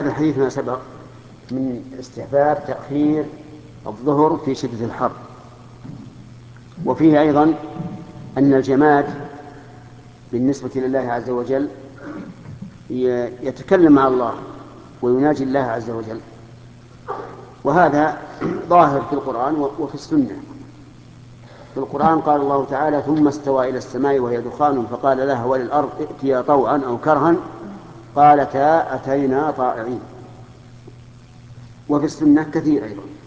الحديث ما سبق من استحباب تأخير الظهر في شدة الحر. وفيه أيضا أن الجماد بالنسبة لله عز وجل يتكلم مع الله ويناجي الله عز وجل، وهذا ظاهر في القرآن وفي السنة. في القرآن قال الله تعالى: ثم استوى إلى السماء وهي دخان فقال لها وللأرض ائتيا طوعا أو كرها قالتا أتينا طائعين. وفي السنة كثير أيضا.